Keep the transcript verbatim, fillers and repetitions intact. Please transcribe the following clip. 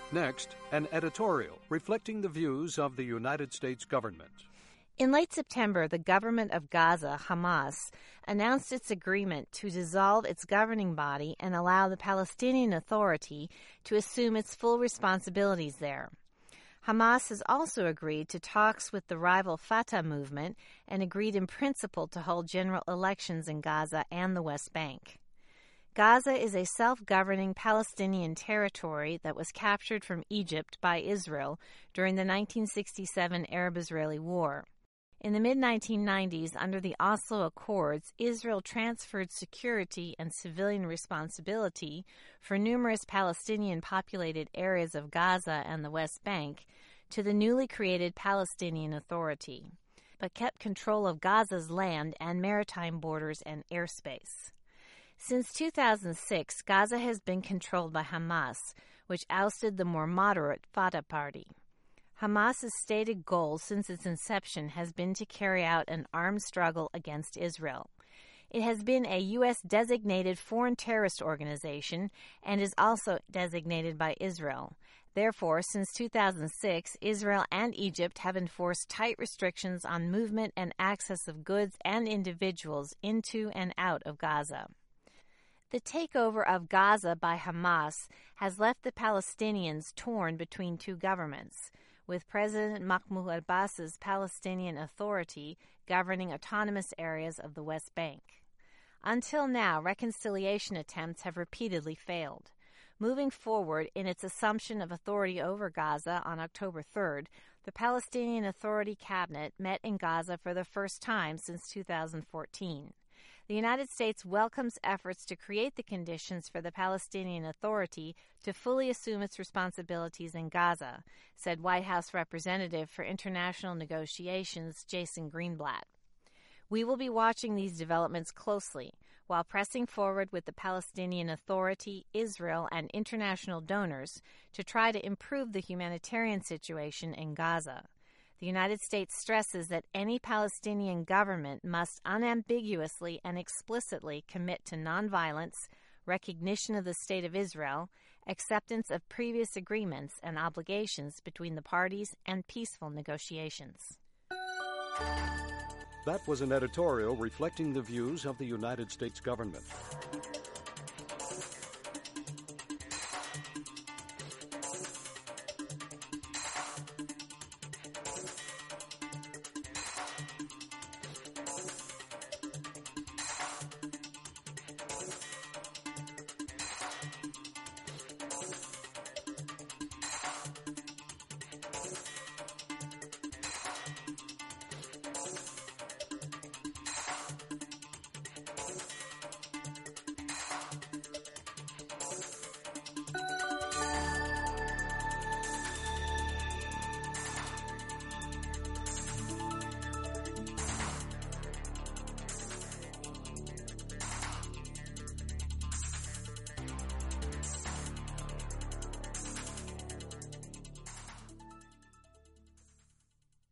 Next, an editorial reflecting the views of the United States government. In late September, the government of Gaza, Hamas, announced its agreement to dissolve its governing body and allow the Palestinian Authority to assume its full responsibilities there. Hamas has also agreed to talks with the rival Fatah movement and agreed in principle to hold general elections in Gaza and the West Bank. Gaza is a self-governing Palestinian territory that was captured from Egypt by Israel during the nineteen sixty-seven Arab-Israeli War. In the mid nineteen nineties, under the Oslo Accords, Israel transferred security and civilian responsibility for numerous Palestinian-populated areas of Gaza and the West Bank to the newly created Palestinian Authority, but kept control of Gaza's land and maritime borders and airspace. Since two thousand six, Gaza has been controlled by Hamas, which ousted the more moderate Fatah party. Hamas's stated goal since its inception has been to carry out an armed struggle against Israel. It has been a U S designated foreign terrorist organization and is also designated by Israel. Therefore, since two thousand six, Israel and Egypt have enforced tight restrictions on movement and access of goods and individuals into and out of Gaza. The takeover of Gaza by Hamas has left the Palestinians torn between two governments, with President Mahmoud Abbas's Palestinian Authority governing autonomous areas of the West Bank. Until now, reconciliation attempts have repeatedly failed. Moving forward in its assumption of authority over Gaza on October third, the Palestinian Authority cabinet met in Gaza for the first time since two thousand fourteen. The United States welcomes efforts to create the conditions for the Palestinian Authority to fully assume its responsibilities in Gaza, said White House Representative for International Negotiations Jason Greenblatt. We will be watching these developments closely while pressing forward with the Palestinian Authority, Israel, and international donors to try to improve the humanitarian situation in Gaza. The United States stresses that any Palestinian government must unambiguously and explicitly commit to nonviolence, recognition of the State of Israel, acceptance of previous agreements and obligations between the parties, and peaceful negotiations. That was an editorial reflecting the views of the United States government.